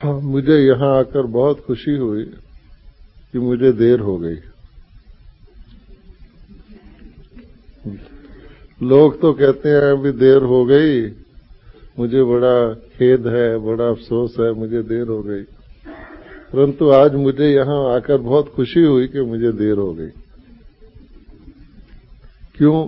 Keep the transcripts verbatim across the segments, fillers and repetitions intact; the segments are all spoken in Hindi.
हाँ, मुझे यहाँ आकर बहुत खुशी हुई कि मुझे देर हो गई। लोग तो कहते हैं अभी देर हो गई, मुझे बड़ा खेद है, बड़ा अफसोस है, मुझे देर हो गई। परंतु आज मुझे यहाँ आकर बहुत खुशी हुई कि मुझे देर हो गई। क्यों?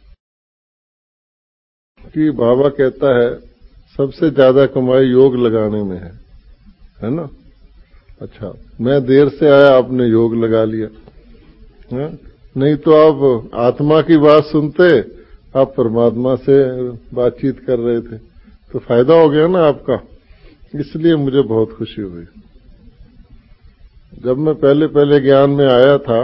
कि बाबा कहता है सबसे ज्यादा कमाई योग लगाने में है, है ना। अच्छा, मैं देर से आया, आपने योग लगा लिया, है? नहीं तो आप आत्मा की बात सुनते, आप परमात्मा से बातचीत कर रहे थे, तो फायदा हो गया ना आपका। इसलिए मुझे बहुत खुशी हुई। जब मैं पहले पहले ज्ञान में आया था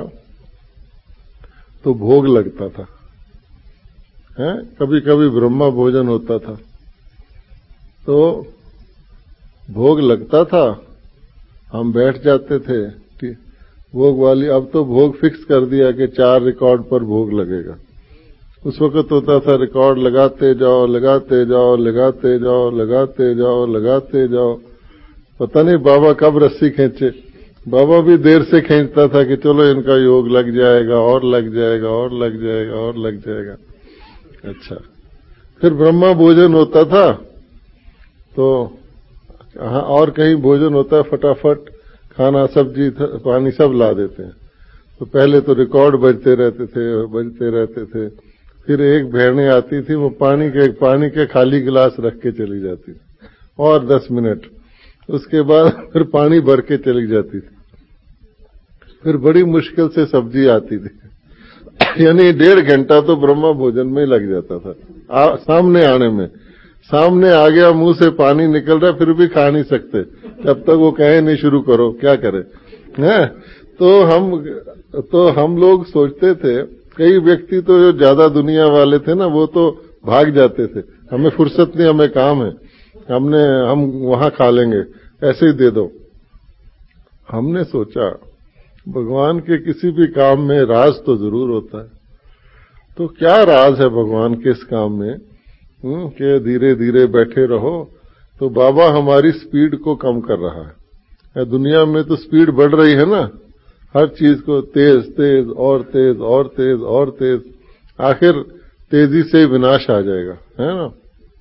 तो भोग लगता था, है? कभी कभी ब्रह्मा भोजन होता था, तो भोग लगता था, हम बैठ जाते थे भोग वाली। अब तो भोग फिक्स कर दिया कि चार रिकॉर्ड पर भोग लगेगा। उस वक्त होता था रिकॉर्ड लगाते जाओ लगाते जाओ लगाते जाओ लगाते जाओ लगाते जाओ, पता नहीं बाबा कब रस्सी खींचे। बाबा भी देर से खींचता था कि चलो इनका योग लग जाएगा और लग जाएगा और लग जाएगा और लग जाएगा। अच्छा, फिर ब्रह्मा भोजन होता था, तो हाँ, और कहीं भोजन होता है, फटाफट खाना सब्जी पानी सब ला देते हैं। तो पहले तो रिकॉर्ड बजते रहते थे बजते रहते थे। फिर एक बहनें आती थी, वो पानी के पानी के खाली गिलास रख के चली जाती थी, और दस मिनट उसके बाद फिर पानी भर के चली जाती थी। फिर बड़ी मुश्किल से सब्जी आती थी, यानी डेढ़ घंटा तो ब्रह्मा भोजन में लग जाता था। आ, सामने आने में, सामने आ गया, मुंह से पानी निकल रहा, फिर भी खा नहीं सकते जब तक वो कहे नहीं शुरू करो, क्या करे, हैं? तो हम तो हम लोग सोचते थे, कई व्यक्ति तो जो ज्यादा दुनिया वाले थे ना, वो तो भाग जाते थे, हमें फुर्सत नहीं, हमें काम है, हमने हम वहां खा लेंगे, ऐसे ही दे दो। हमने सोचा भगवान के किसी भी काम में राज तो जरूर होता है। तो क्या राज है भगवान के इस काम में कि धीरे धीरे बैठे रहो? तो बाबा हमारी स्पीड को कम कर रहा है। दुनिया में तो स्पीड बढ़ रही है ना, हर चीज को तेज तेज और तेज और तेज और तेज, आखिर तेजी से विनाश आ जाएगा, है ना।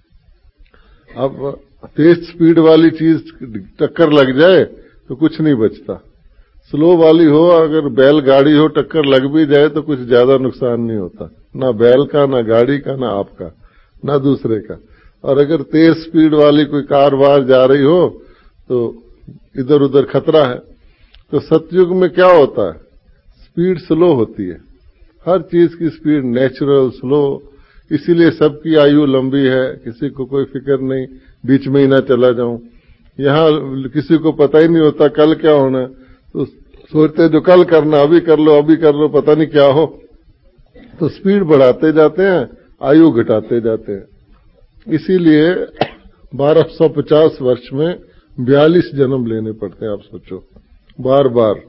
अब तेज स्पीड वाली चीज टक्कर लग जाए तो कुछ नहीं बचता। स्लो वाली हो, अगर बैलगाड़ी हो, टक्कर लग भी जाए तो कुछ ज्यादा नुकसान नहीं होता, ना बैल का, ना गाड़ी का, ना आपका, ना दूसरे का। और अगर तेज स्पीड वाली कोई कार वार जा रही हो तो इधर उधर खतरा है। तो सतयुग में क्या होता है, स्पीड स्लो होती है, हर चीज की स्पीड नेचुरल स्लो। इसीलिए सबकी आयु लंबी है, किसी को कोई फिक्र नहीं बीच में ही ना चला जाऊं। यहाँ किसी को पता ही नहीं होता कल क्या होना है, तो सोचते जो कल करना अभी कर लो, अभी कर लो, पता नहीं क्या हो। तो स्पीड बढ़ाते जाते हैं, आयु घटाते जाते हैं। इसीलिए बारह सौ पचास वर्ष में बयालीस जन्म लेने पड़ते हैं, आप सोचो, बार बार।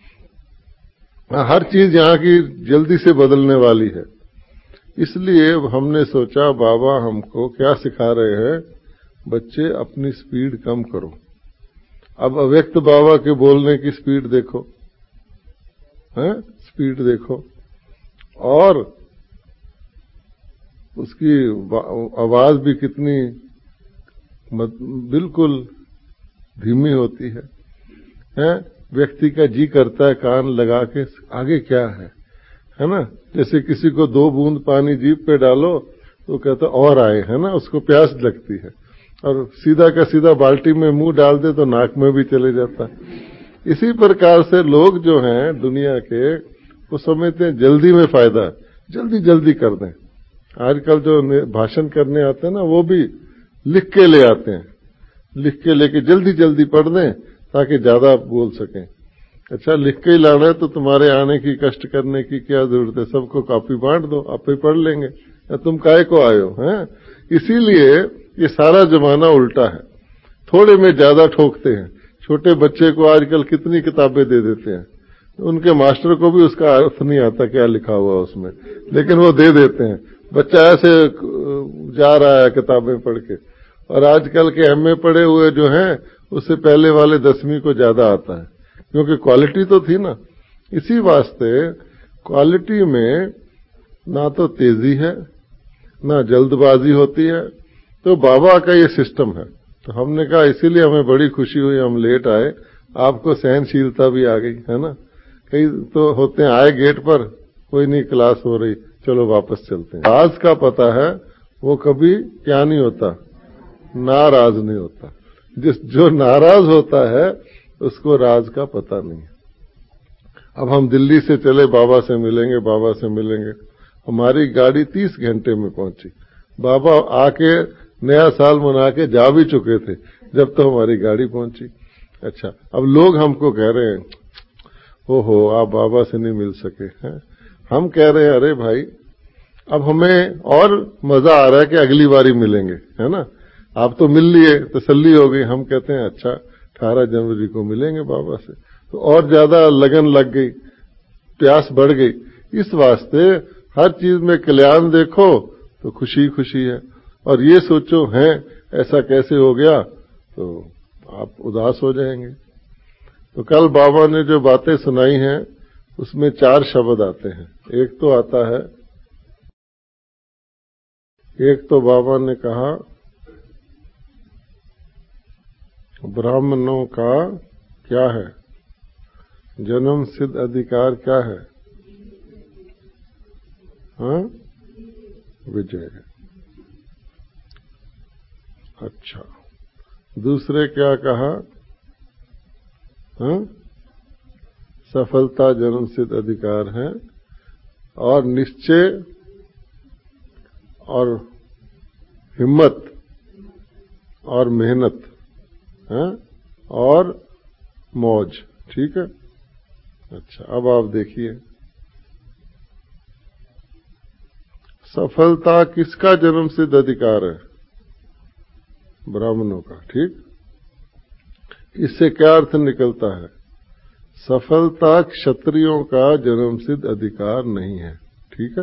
हर चीज यहाँ की जल्दी से बदलने वाली है। इसलिए हमने सोचा बाबा हमको क्या सिखा रहे हैं, बच्चे अपनी स्पीड कम करो। अब अव्यक्त बाबा के बोलने की स्पीड देखो, हैं? स्पीड देखो, और उसकी आवाज भी कितनी बिल्कुल धीमी होती है, हैं? व्यक्ति का जी करता है कान लगा के आगे क्या है, है ना। जैसे किसी को दो बूंद पानी जीभ पे डालो तो कहता और आए, है ना, उसको प्यास लगती है। और सीधा का सीधा बाल्टी में मुंह डाल दे तो नाक में भी चले जाता है। इसी प्रकार से लोग जो हैं दुनिया के, वो समझते हैं जल्दी में फायदा है, जल्दी जल्दी कर दें। आजकल जो भाषण करने आते हैं ना, वो भी लिख के ले आते हैं, लिख के लेके जल्दी जल्दी पढ़ दें ताकि ज्यादा बोल सकें। अच्छा, लिख के ही लाना है तो तुम्हारे आने की, कष्ट करने की क्या जरूरत है, सबको कॉपी बांट दो, आप ही पढ़ लेंगे, या तुम काहे को आए हो, हैं? इसीलिए ये सारा जमाना उल्टा है, थोड़े में ज्यादा ठोकते हैं। छोटे बच्चे को आजकल कितनी किताबें दे देते हैं, उनके मास्टर को भी उसका अर्थ नहीं आता क्या लिखा हुआ उसमें, लेकिन वो दे देते हैं। बच्चा ऐसे जा रहा है किताबें पढ़ के। और आजकल के एमए पढ़े हुए जो हैं उससे पहले वाले दसवीं को ज्यादा आता है, क्योंकि क्वालिटी तो थी ना। इसी वास्ते क्वालिटी में ना तो तेजी है ना जल्दबाजी होती है। तो बाबा का ये सिस्टम है। तो हमने कहा इसीलिए हमें बड़ी खुशी हुई, हम लेट आए, आपको सहनशीलता भी आ गई है ना। कई तो होते हैं आए गेट पर, कोई नहीं क्लास हो रही, चलो वापस चलते हैं। राज का पता है वो कभी क्या नहीं होता, नाराज नहीं होता। जिस जो नाराज होता है उसको राज का पता नहीं है। अब हम दिल्ली से चले, बाबा से मिलेंगे बाबा से मिलेंगे, हमारी गाड़ी तीस घंटे में पहुंची। बाबा आके नया साल मना के जा भी चुके थे जब तो हमारी गाड़ी पहुंची। अच्छा, अब लोग हमको कह रहे हैं ओहो आप बाबा से नहीं मिल सके हैं। हम कह रहे हैं अरे भाई अब हमें और मजा आ रहा है कि अगली बारी मिलेंगे, है ना। आप तो मिल लिए, तसल्ली हो गई। हम कहते हैं अच्छा अठारह जनवरी को मिलेंगे बाबा से, तो और ज्यादा लगन लग गई, प्यास बढ़ गई। इस वास्ते हर चीज में कल्याण देखो तो खुशी खुशी है, और ये सोचो हैं ऐसा कैसे हो गया तो आप उदास हो जाएंगे। तो कल बाबा ने जो बातें सुनाई हैं उसमें चार शब्द आते हैं। एक तो आता है, एक तो बाबा ने कहा ब्राह्मणों का क्या है, जन्म सिद्ध अधिकार क्या है, हाँ विजय। अच्छा, दूसरे क्या कहा, हाँ सफलता जन्म सिद्ध अधिकार है, और निश्चय और हिम्मत और मेहनत है और मौज। ठीक है। अच्छा, अब आप देखिए सफलता किसका जन्म सिद्ध अधिकार है, ब्राह्मणों का। ठीक, इससे क्या अर्थ निकलता है, सफलता क्षत्रियों का जन्म सिद्ध अधिकार नहीं है। ठीक है।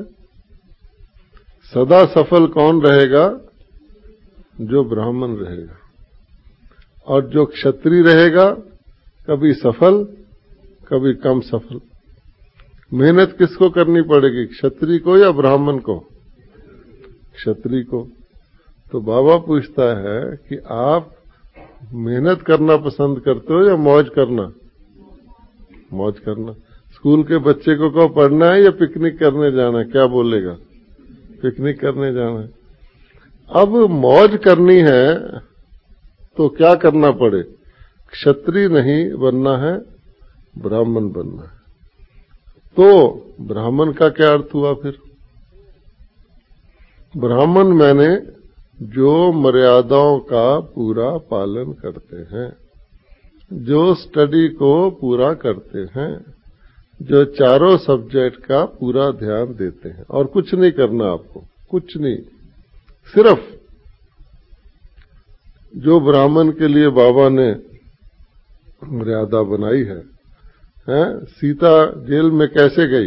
सदा सफल कौन रहेगा, जो ब्राह्मण रहेगा, और जो क्षत्रिय रहेगा कभी सफल कभी कम सफल। मेहनत किसको करनी पड़ेगी, क्षत्रिय को या ब्राह्मण को, क्षत्रिय को। तो बाबा पूछता है कि आप मेहनत करना पसंद करते हो या मौज करना, मौज करना। स्कूल के बच्चे को कहो पढ़ना है या पिकनिक करने जाना है, क्या बोलेगा, पिकनिक करने जाना है। अब मौज करनी है तो क्या करना पड़े, क्षत्रिय नहीं बनना है, ब्राह्मण बनना है। तो ब्राह्मण का क्या अर्थ हुआ फिर, ब्राह्मण मैंने जो मर्यादाओं का पूरा पालन करते हैं, जो स्टडी को पूरा करते हैं, जो चारों सब्जेक्ट का पूरा ध्यान देते हैं, और कुछ नहीं करना आपको, कुछ नहीं, सिर्फ जो ब्राह्मण के लिए बाबा ने मर्यादा बनाई है, हैं? सीता जेल में कैसे गई,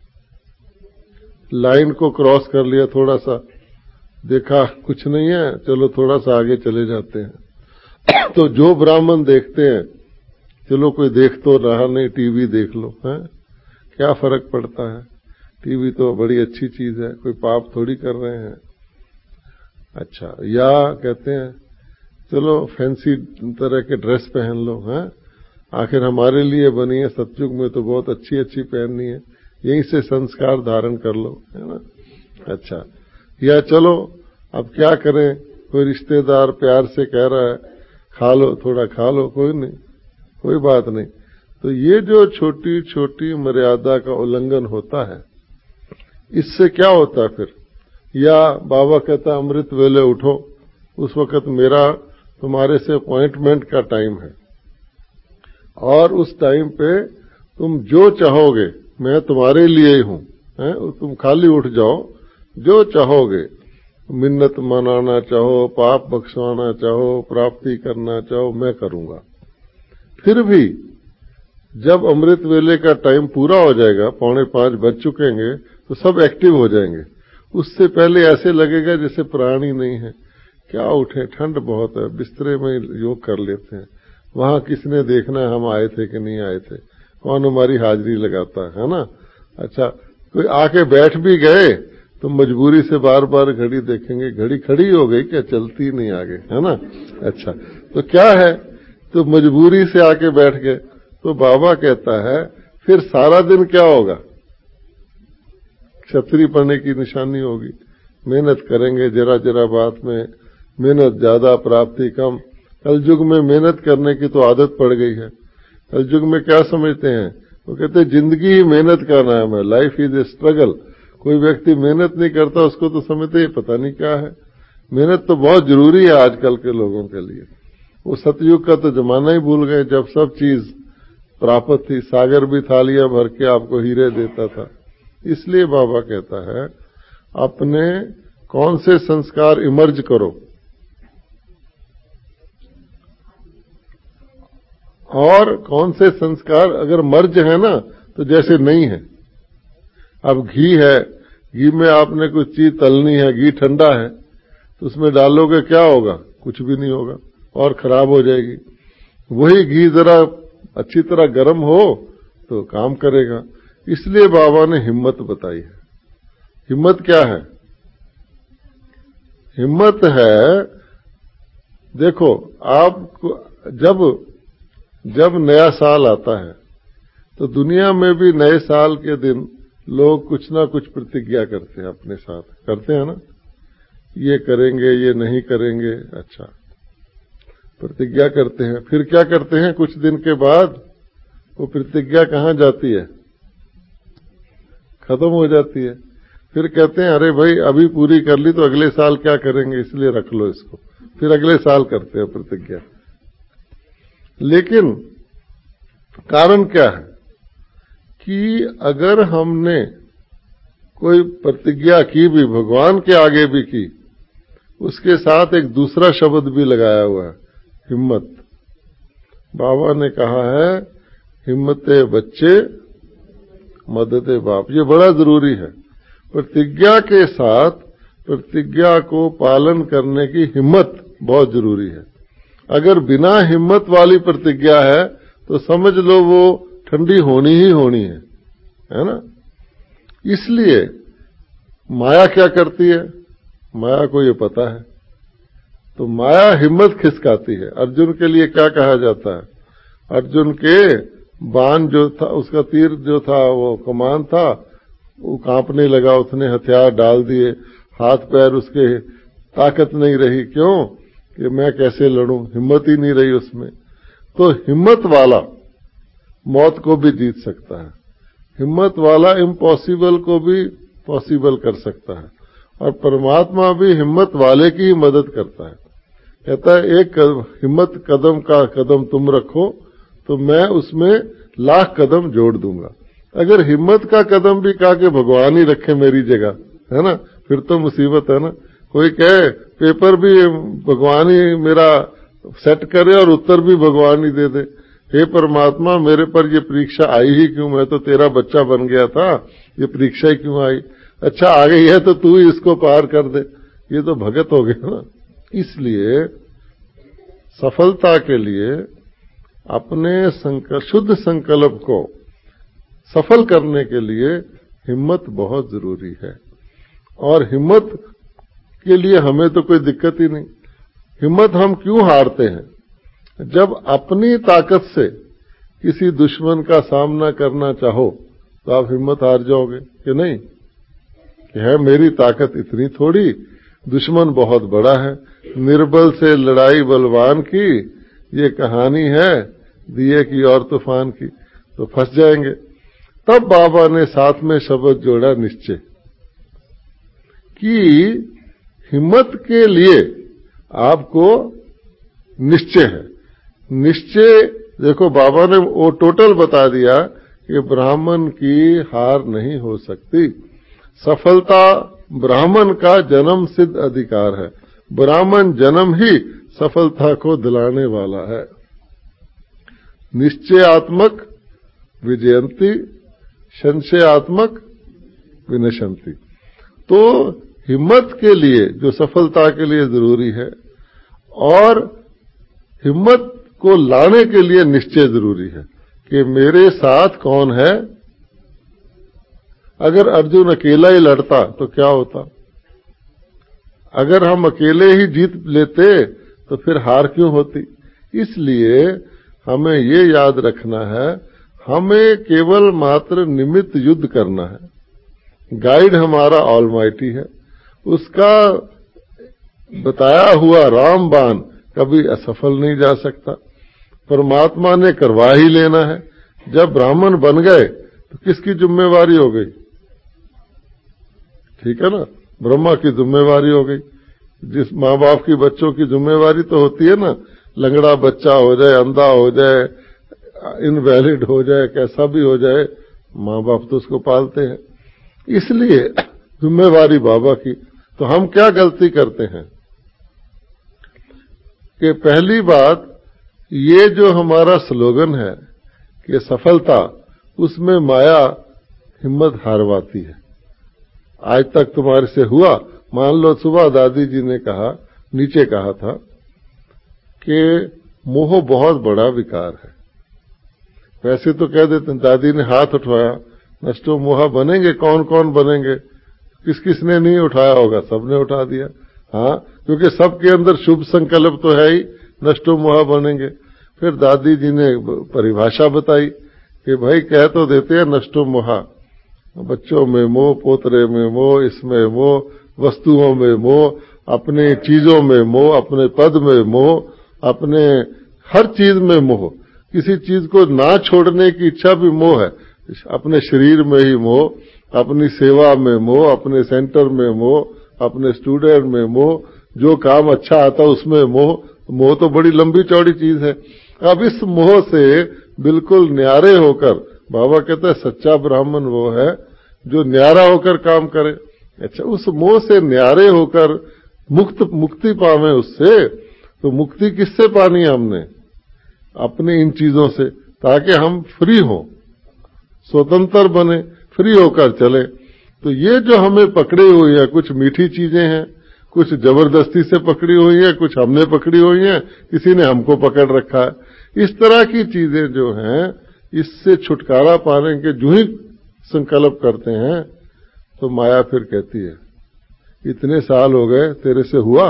लाइन को क्रॉस कर लिया, थोड़ा सा देखा कुछ नहीं है, चलो थोड़ा सा आगे चले जाते हैं। तो जो ब्राह्मण देखते हैं, चलो कोई देख तो रहा नहीं, टीवी देख लो, हैं? क्या फर्क पड़ता है, टीवी तो बड़ी अच्छी चीज है, कोई पाप थोड़ी कर रहे हैं। अच्छा, या कहते हैं चलो फैंसी तरह के ड्रेस पहन लो, हैं? आखिर हमारे लिए बनी है, सतयुग में तो बहुत अच्छी अच्छी पहननी है, यहीं से संस्कार धारण कर लो, है ना। अच्छा, या चलो अब क्या करें, कोई रिश्तेदार प्यार से कह रहा है खा लो, थोड़ा खा लो, कोई नहीं, कोई बात नहीं। तो ये जो छोटी छोटी मर्यादा का उल्लंघन होता है, इससे क्या होता है फिर। या बाबा कहता अमृत वेले उठो, उस वक्त मेरा तुम्हारे से अपॉइंटमेंट का टाइम है, और उस टाइम पे तुम जो चाहोगे मैं तुम्हारे लिए ही हूं, तुम खाली उठ जाओ, जो चाहोगे, मिन्नत मनाना चाहो, पाप बख्शवाना चाहो, प्राप्ति करना चाहो, मैं करूंगा। फिर भी जब अमृत वेले का टाइम पूरा हो जाएगा, पौने पांच बज चुकेंगे, तो सब एक्टिव हो जाएंगे। उससे पहले ऐसे लगेगा जैसे प्राणी नहीं है, क्या उठे, ठंड बहुत है, बिस्तरे में योग कर लेते हैं। वहां किसने देखना है हम आए थे कि नहीं आए थे, कौन हमारी हाजिरी लगाता है ना। अच्छा, कोई आके बैठ भी गए तो मजबूरी से बार बार घड़ी देखेंगे, घड़ी खड़ी हो गई क्या, चलती नहीं आगे, है ना। अच्छा, तो क्या है, तो मजबूरी से आके बैठ गए। तो बाबा कहता है फिर सारा दिन क्या होगा, क्षत्रिय पढ़ने की निशानी होगी। मेहनत करेंगे जरा जरा बात में, मेहनत ज्यादा प्राप्ति कम। कलयुग में मेहनत करने की तो आदत पड़ गई है। कलयुग में क्या समझते हैं, वो कहते हैं जिंदगी ही मेहनत का नाम है, लाइफ इज ए स्ट्रगल। कोई व्यक्ति मेहनत नहीं करता उसको तो समझते ही पता नहीं क्या है। मेहनत तो बहुत जरूरी है आजकल के लोगों के लिए। वो सतयुग का तो जमाना ही भूल गए जब सब चीज प्राप्त थी, सागर भी थालियां भर के आपको हीरे देता था। इसलिए बाबा कहता है अपने कौन से संस्कार इमर्ज करो, और कौन से संस्कार अगर मर्ज है ना तो जैसे नहीं है। अब घी है, घी में आपने कुछ चीज तलनी है, घी ठंडा है तो उसमें डालोगे क्या होगा, कुछ भी नहीं होगा और खराब हो जाएगी। वही घी जरा अच्छी तरह गर्म हो तो काम करेगा। इसलिए बाबा ने हिम्मत बताई है। हिम्मत क्या है, हिम्मत है, देखो आप जब जब नया साल आता है तो दुनिया में भी नए साल के दिन लोग कुछ ना कुछ प्रतिज्ञा करते हैं, अपने साथ करते हैं ना, ये करेंगे ये नहीं करेंगे। अच्छा, प्रतिज्ञा करते हैं, फिर क्या करते हैं, कुछ दिन के बाद वो प्रतिज्ञा कहाँ जाती है, खत्म हो जाती है। फिर कहते हैं अरे भाई अभी पूरी कर ली तो अगले साल क्या करेंगे, इसलिए रख लो इसको, फिर अगले साल करते हैं प्रतिज्ञा। लेकिन कारण क्या है कि अगर हमने कोई प्रतिज्ञा की भी, भगवान के आगे भी की, उसके साथ एक दूसरा शब्द भी लगाया हुआ है, हिम्मत। बाबा ने कहा है हिम्मते बच्चे मददे बाप, ये बड़ा जरूरी है। प्रतिज्ञा के साथ प्रतिज्ञा को पालन करने की हिम्मत बहुत जरूरी है। अगर बिना हिम्मत वाली प्रतिज्ञा है तो समझ लो वो ठंडी होनी ही होनी है, है ना। इसलिए माया क्या करती है, माया को ये पता है, तो माया हिम्मत खिसकाती है। अर्जुन के लिए क्या कहा जाता है, अर्जुन के बाण जो था, उसका तीर जो था, वो कमान था, वो कांपने लगा, उसने हथियार डाल दिए, हाथ पैर उसके ताकत नहीं रही। क्यों कि मैं कैसे लड़ूं, हिम्मत ही नहीं रही उसमें। तो हिम्मत वाला मौत को भी जीत सकता है, हिम्मत वाला इम्पॉसिबल को भी पॉसिबल कर सकता है, और परमात्मा भी हिम्मत वाले की ही मदद करता है। कहता है एक हिम्मत कदम का कदम तुम रखो तो मैं उसमें लाख कदम जोड़ दूंगा। अगर हिम्मत का कदम भी कहा कि भगवान ही रखे मेरी जगह, है ना, फिर तो मुसीबत है ना। कोई कहे पेपर भी भगवान ही मेरा सेट करे और उत्तर भी भगवान ही दे दे, हे परमात्मा मेरे पर ये परीक्षा आई ही क्यों, मैं तो तेरा बच्चा बन गया था, ये परीक्षा ही क्यों आई। अच्छा आ गई है तो तू ही इसको पार कर दे, ये तो भगत हो गया ना। इसलिए सफलता के लिए अपने संकल्प, शुद्ध संकल्प को सफल करने के लिए हिम्मत बहुत जरूरी है। और हिम्मत के लिए हमें तो कोई दिक्कत ही नहीं। हिम्मत हम क्यों हारते हैं, जब अपनी ताकत से किसी दुश्मन का सामना करना चाहो तो आप हिम्मत हार जाओगे कि नहीं, कि है मेरी ताकत इतनी थोड़ी, दुश्मन बहुत बड़ा है, निर्बल से लड़ाई बलवान की, ये कहानी है दिए की और तूफान की, तो फंस जाएंगे। तब बाबा ने साथ में शब्द जोड़ा निश्चय, कि हिम्मत के लिए आपको निश्चय है। निश्चय देखो बाबा ने वो टोटल बता दिया कि ब्राह्मण की हार नहीं हो सकती। सफलता ब्राह्मण का जन्म सिद्ध अधिकार है, ब्राह्मण जन्म ही सफलता को दिलाने वाला है। निश्चयात्मक विजयंती, संशयात्मक विनशंति। तो हिम्मत के लिए जो सफलता के लिए जरूरी है, और हिम्मत को लाने के लिए निश्चय जरूरी है कि मेरे साथ कौन है। अगर अर्जुन अकेला ही लड़ता तो क्या होता? अगर हम अकेले ही जीत लेते तो फिर हार क्यों होती? इसलिए हमें ये याद रखना है, हमें केवल मात्र निमित्त युद्ध करना है। गाइड हमारा ऑलमाइटी है, उसका बताया हुआ रामबाण कभी असफल नहीं जा सकता। परमात्मा ने करवा ही लेना है। जब ब्राह्मण बन गए तो किसकी जिम्मेवारी हो गई? ठीक है ना, ब्रह्मा की जिम्मेवारी हो गई। जिस माँ बाप की बच्चों की जिम्मेवारी तो होती है ना, लंगड़ा बच्चा हो जाए, अंधा हो जाए, इनवैलिड हो जाए, कैसा भी हो जाए, माँ बाप तो उसको पालते हैं। इसलिए जिम्मेवारी बाबा की। तो हम क्या गलती करते हैं कि पहली बात, ये जो हमारा स्लोगन है कि सफलता, उसमें माया हिम्मत हारवाती है। आज तक तुम्हारे से हुआ, मान लो सुबह दादी जी ने कहा, नीचे कहा था कि मोह बहुत बड़ा विकार है। वैसे तो कह देते हैं, दादी ने हाथ उठाया, नष्टो मोहा बनेंगे, कौन कौन बनेंगे? किस किसने नहीं उठाया होगा, सबने उठा दिया। हाँ, क्योंकि सबके अंदर शुभ संकल्प तो है ही, नष्टो मोहा बनेंगे। फिर दादी जी ने परिभाषा बताई कि भाई कह तो देते हैं नष्टो मोहा, बच्चों में मोह, पोतरे में मोह, इसमें मोह, वस्तुओं में मोह, अपने चीजों में मोह, अपने पद में मोह, अपने हर चीज में मोह। किसी चीज को ना छोड़ने की इच्छा भी मोह है। अपने शरीर में ही मोह, अपनी सेवा में मोह, अपने सेंटर में मोह, अपने स्टूडेंट में मोह, जो काम अच्छा आता उसमें मोह। मोह तो बड़ी लंबी चौड़ी चीज है। अब इस मोह से बिल्कुल न्यारे होकर, बाबा कहते हैं सच्चा ब्राह्मण वो है जो न्यारा होकर काम करे। अच्छा, उस मोह से न्यारे होकर मुक्त मुक्ति पावे उससे, तो मुक्ति किससे पानी है हमने? अपने इन चीजों से, ताकि हम फ्री हो, स्वतंत्र बने, फ्री होकर चले। तो ये जो हमें पकड़ी हुई है, कुछ मीठी चीजें हैं, कुछ जबरदस्ती से पकड़ी हुई है, कुछ हमने पकड़ी हुई है, किसी ने हमको पकड़ रखा है। इस तरह की चीजें जो हैं, इससे छुटकारा पाने के जो ही संकल्प करते हैं, तो माया फिर कहती है इतने साल हो गए, तेरे से हुआ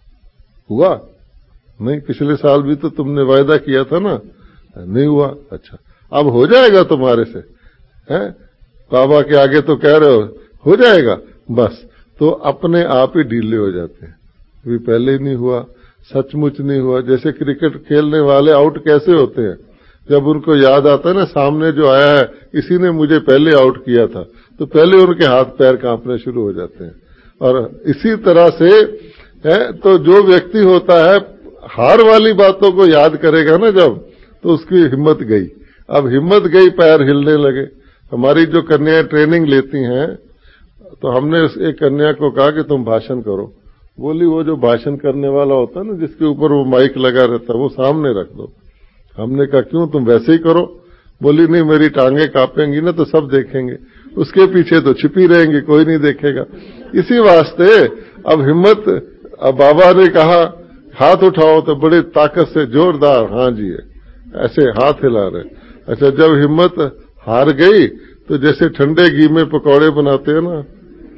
हुआ नहीं? पिछले साल भी तो तुमने वायदा किया था ना, नहीं हुआ। अच्छा, अब हो जाएगा तुम्हारे से, हैं? बाबा के आगे तो कह रहे हो हो जाएगा, बस। तो अपने आप ही ढीले हो जाते हैं, भी पहले ही नहीं हुआ, सचमुच नहीं हुआ। जैसे क्रिकेट खेलने वाले आउट कैसे होते हैं? जब उनको याद आता है ना, सामने जो आया है इसी ने मुझे पहले आउट किया था, तो पहले उनके हाथ पैर कांपने शुरू हो जाते हैं। और इसी तरह से है, तो जो व्यक्ति होता है हार वाली बातों को याद करेगा ना जब, तो उसकी हिम्मत गई। अब हिम्मत गई, पैर हिलने लगे। हमारी जो कन्याएं ट्रेनिंग लेती हैं, तो हमने एक कन्या को कहा कि तुम भाषण करो। बोली वो जो भाषण करने वाला होता है ना, जिसके ऊपर वो माइक लगा रहता है, वो सामने रख दो। हमने कहा क्यों, तुम वैसे ही करो। बोली नहीं, मेरी टांगे कांपेंगी ना तो सब देखेंगे, उसके पीछे तो छिपी रहेंगी, कोई नहीं देखेगा। इसी वास्ते अब हिम्मत, अब बाबा ने कहा हाथ उठाओ, तो बड़ी ताकत से जोरदार हाँ जी ऐसे हाथ हिला रहे। अच्छा, जब हिम्मत हार गई तो जैसे ठंडे घी में पकौड़े बनाते हैं ना,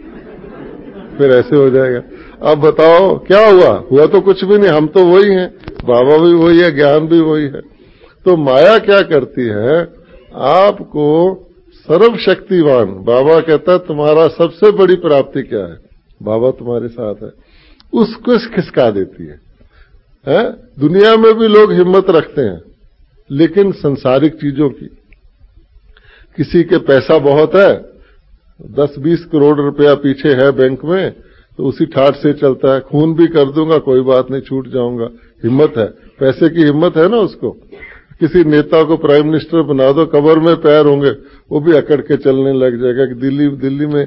फिर ऐसे हो जाएगा। अब बताओ क्या हुआ? हुआ तो कुछ भी नहीं, हम तो वही हैं, बाबा भी वही है, ज्ञान भी वही है। तो माया क्या करती है, आपको सर्वशक्तिवान, बाबा कहता है तुम्हारा सबसे बड़ी प्राप्ति क्या है? बाबा तुम्हारे साथ है, उसको खिसका देती है, है? दुनिया में भी लोग हिम्मत रखते हैं, लेकिन संसारिक चीजों की। किसी के पैसा बहुत है, दस बीस करोड़ रुपया पीछे है बैंक में, तो उसी ठाठ से चलता है, खून भी कर दूंगा कोई बात नहीं, छूट जाऊंगा। हिम्मत है, पैसे की हिम्मत है ना उसको। किसी नेता को प्राइम मिनिस्टर बना दो, कबर में पैर होंगे, वो भी अकड़ के चलने लग जाएगा कि दिल्ली दिल्ली में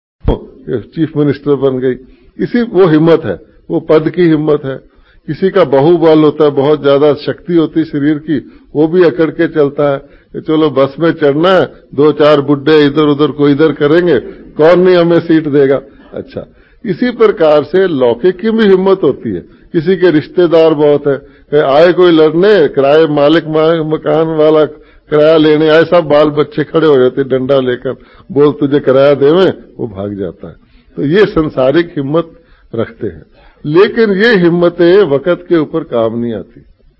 चीफ मिनिस्टर बन गई। इसी वो हिम्मत है, वो पद की हिम्मत है। किसी का बाहुबल होता है, बहुत ज्यादा शक्ति होती है शरीर की, वो भी अकड़ के चलता है कि चलो बस में चढ़ना है, दो चार बुड्ढे इधर उधर को इधर करेंगे, कौन नहीं हमें सीट देगा। अच्छा, इसी प्रकार से लौकिक की भी हिम्मत होती है। किसी के रिश्तेदार बहुत है, आए कोई लड़ने, किराए मालिक मकान वाला किराया लेने आए, सब बाल बच्चे खड़े हो जाते डंडा लेकर, बोल तुझे किराया देवे, वो भाग जाता है। तो ये संसारिक हिम्मत रखते हैं, लेकिन ये हिम्मतें वक्त के ऊपर काम नहीं आती।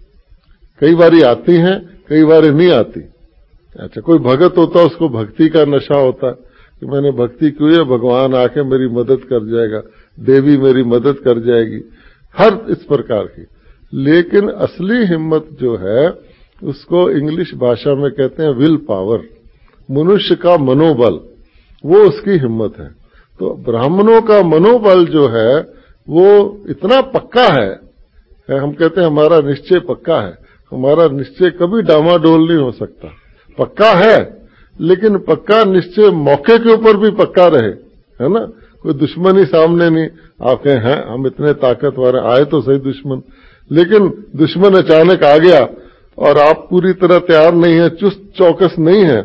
कई बारी आती हैं, कई बारी नहीं आती। अच्छा, कोई भगत होता, उसको भक्ति का नशा होता कि मैंने भक्ति की है, भगवान आके मेरी मदद कर जाएगा, देवी मेरी मदद कर जाएगी, हर इस प्रकार की। लेकिन असली हिम्मत जो है उसको इंग्लिश भाषा में कहते हैं विल पावर, मनुष्य का मनोबल, वो उसकी हिम्मत है। तो ब्राह्मणों का मनोबल जो है वो इतना पक्का है, हम कहते हैं हमारा निश्चय पक्का है, हमारा निश्चय कभी डामाडोल नहीं हो सकता। पक्का है, लेकिन पक्का निश्चय मौके के ऊपर भी पक्का रहे, है ना। कोई दुश्मन ही सामने नहीं, आप कहें हैं हम इतने ताकतवर हैं, आए तो सही दुश्मन, लेकिन दुश्मन अचानक आ गया और आप पूरी तरह तैयार नहीं है, चुस्त चौकस नहीं है,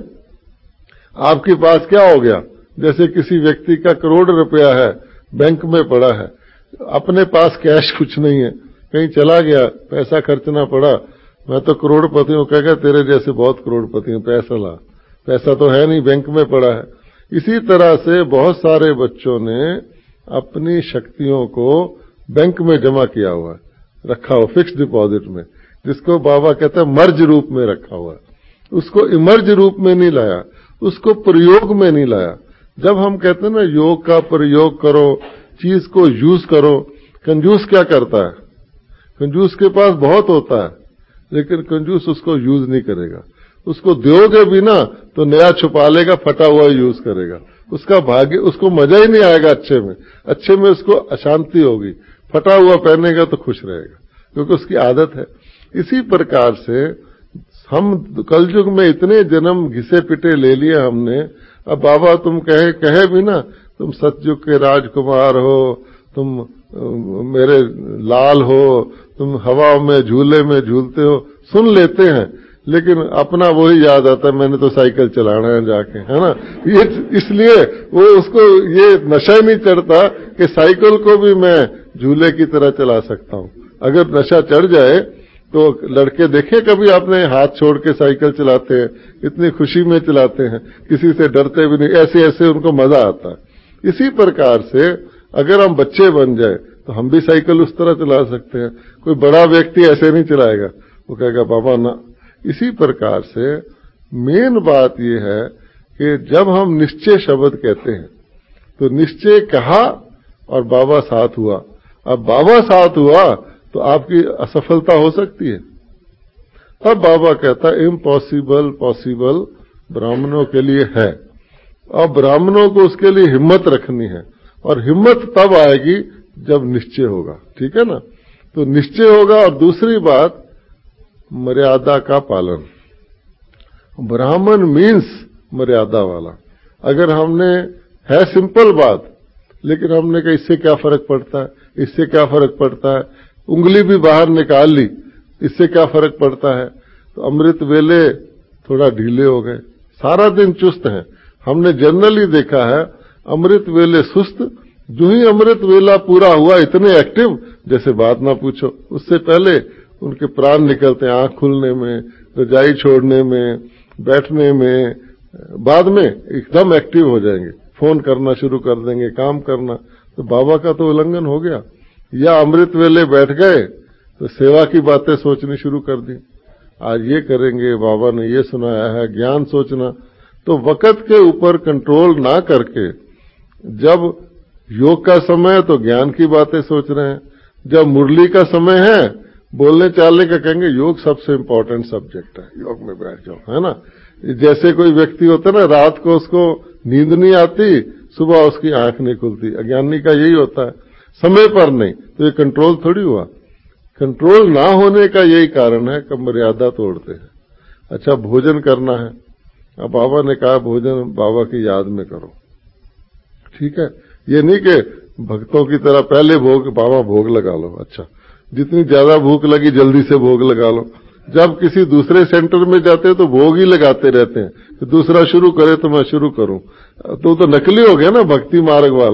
आपके पास क्या हो गया। जैसे किसी व्यक्ति का करोड़ रुपया है, बैंक में पड़ा है, अपने पास कैश कुछ नहीं है, कहीं चला गया, पैसा खर्चना पड़ा, मैं तो करोड़पति हूं, कहेगा तेरे जैसे बहुत करोड़पति हूं, पैसा ला। पैसा तो है नहीं, बैंक में पड़ा है। इसी तरह से बहुत सारे बच्चों ने अपनी शक्तियों को बैंक में जमा किया हुआ है, रखा हुआ फिक्स डिपॉजिट में, जिसको बाबा कहते हैं मर्ज रूप में रखा हुआ है। उसको इमर्ज रूप में नहीं लाया, उसको प्रयोग में नहीं लाया। जब हम कहते हैं ना योग का प्रयोग करो, चीज को यूज करो, कंजूस क्या करता है, कंजूस के पास बहुत होता है, लेकिन कंजूस उसको यूज नहीं करेगा। उसको दोगे भी ना तो नया छुपा लेगा, फटा हुआ यूज करेगा, उसका भाग्य, उसको मजा ही नहीं आएगा अच्छे में, अच्छे में उसको अशांति होगी, फटा हुआ पहनेगा तो खुश रहेगा, क्योंकि उसकी आदत है। इसी प्रकार से हम कलयुग में इतने जन्म घिसे पिटे ले लिए हमने, अब बाबा तुम कहे कहे भी ना तुम सतयुग के राजकुमार हो, तुम मेरे लाल हो, तुम हवा में झूले में झूलते हो, सुन लेते हैं, लेकिन अपना वही याद आता है, मैंने तो साइकिल चलाना है जाके, है ना। ये इसलिए वो उसको ये नशा नहीं चढ़ता कि साइकिल को भी मैं झूले की तरह चला सकता हूं। अगर नशा चढ़ जाए तो लड़के देखे कभी आपने, हाथ छोड़ के साइकिल चलाते हैं, इतनी खुशी में चलाते हैं, किसी से डरते भी नहीं, ऐसे ऐसे उनको मजा आता है। इसी प्रकार से अगर हम बच्चे बन जाए तो हम भी साइकिल उस तरह चला सकते हैं। कोई बड़ा व्यक्ति ऐसे नहीं चलाएगा, वो कहेगा बाबा ना। इसी प्रकार से मेन बात यह है कि जब हम निश्चय शब्द कहते हैं तो निश्चय कहा और बाबा साथ हुआ। अब बाबा साथ हुआ तो आपकी असफलता हो सकती है। तब बाबा कहता है इम्पॉसिबल पॉसिबल ब्राह्मणों के लिए है, और ब्राह्मणों को उसके लिए हिम्मत रखनी है, और हिम्मत तब आएगी जब निश्चय होगा। ठीक है ना। तो निश्चय होगा, और दूसरी बात मर्यादा का पालन। ब्राह्मण मीन्स मर्यादा वाला। अगर हमने है सिंपल बात, लेकिन हमने कहा इससे क्या फर्क पड़ता है, इससे क्या फर्क पड़ता है, उंगली भी बाहर निकाल ली, इससे क्या फर्क पड़ता है, तो अमृत वेले थोड़ा ढीले हो गए, सारा दिन चुस्त हैं। हमने जनरली देखा है अमृत वेले सुस्त, जो ही अमृत वेला पूरा हुआ इतने एक्टिव जैसे बात ना पूछो। उससे पहले उनके प्राण निकलते हैं, आंख खुलने में, रजाई छोड़ने में, बैठने में, बाद में एकदम एक्टिव हो जाएंगे, फोन करना शुरू कर देंगे, काम करना। तो बाबा का तो उल्लंघन हो गया। या अमृत वेले बैठ गए तो सेवा की बातें सोचनी शुरू कर दी, आज ये करेंगे, बाबा ने ये सुनाया है, ज्ञान सोचना। तो वक्त के ऊपर कंट्रोल ना करके जब योग का समय तो ज्ञान की बातें सोच रहे हैं, जब मुरली का समय है बोलने चालने का कहेंगे योग सबसे इंपॉर्टेंट सब्जेक्ट है, योग में बैठ जाओ, है ना। जैसे कोई व्यक्ति होता है ना, रात को उसको नींद नहीं आती, सुबह उसकी आंख नहीं खुलती, अज्ञानी का यही होता है, समय पर नहीं। तो ये कंट्रोल थोड़ी हुआ। कंट्रोल ना होने का यही कारण है कि मर्यादा तोड़ते हैं। अच्छा, भोजन करना है, अब बाबा ने कहा भोजन बाबा की याद में करो। ठीक है, ये नहीं कि भक्तों की तरह पहले भोग, बाबा भोग लगा लो, अच्छा जितनी ज्यादा भूख लगी जल्दी से भोग लगा लो। जब किसी दूसरे सेंटर में जाते हैं तो भोग ही लगाते रहते हैं, तो दूसरा शुरू करे तो मैं शुरू करूं, तो तो नकली हो गया ना भक्ति मार्ग वाला।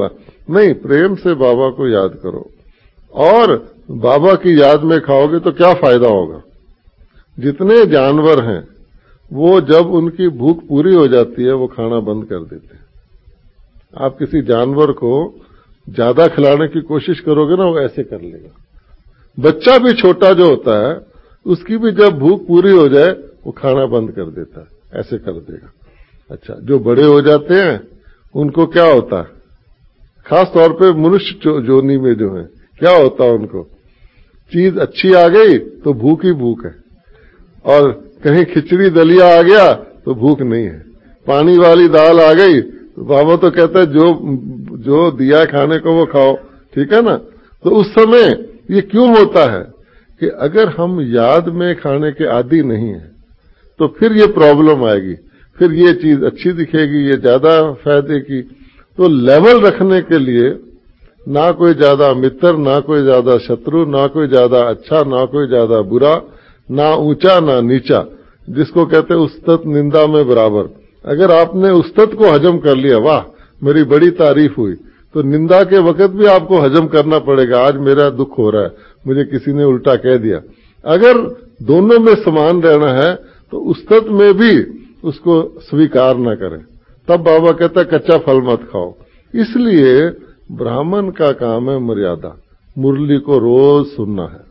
नहीं, प्रेम से बाबा को याद करो। और बाबा की याद में खाओगे तो क्या फायदा होगा? जितने जानवर हैं वो जब उनकी भूख पूरी हो जाती है वो खाना बंद कर देते हैं। आप किसी जानवर को ज्यादा खिलाने की कोशिश करोगे ना, वो ऐसे कर लेगा। बच्चा भी छोटा जो होता है उसकी भी जब भूख पूरी हो जाए वो खाना बंद कर देता है, ऐसे कर देगा। अच्छा, जो बड़े हो जाते हैं उनको क्या होता है? खास तौर पे मनुष्य जोनी में जो है क्या होता है, उनको चीज अच्छी आ गई तो भूख ही भूख है, और कहीं खिचड़ी दलिया आ गया तो भूख नहीं है। पानी वाली दाल आ गई तो बाबा तो कहता है जो जो दिया खाने को वो खाओ, ठीक है ना। तो उस समय ये क्यों होता है कि अगर हम याद में खाने के आदी नहीं है तो फिर ये प्रॉब्लम आएगी, फिर ये चीज अच्छी दिखेगी, ये ज्यादा फायदे की। तो लेवल रखने के लिए ना कोई ज्यादा मित्र, ना कोई ज्यादा शत्रु, ना कोई ज्यादा अच्छा, ना कोई ज्यादा बुरा, ना ऊंचा ना नीचा, जिसको कहते हैं उस्तत निंदा में बराबर। अगर आपने उस्तत को हजम कर लिया, वाह मेरी बड़ी तारीफ हुई, तो निंदा के वक्त भी आपको हजम करना पड़ेगा। आज मेरा दुख हो रहा है, मुझे किसी ने उल्टा कह दिया। अगर दोनों में समान रहना है तो उस्तत में भी उसको स्वीकार न करें। तब बाबा कहता है कच्चा फल मत खाओ। इसलिए ब्राह्मण का काम है मर्यादा। मुरली को रोज सुनना है,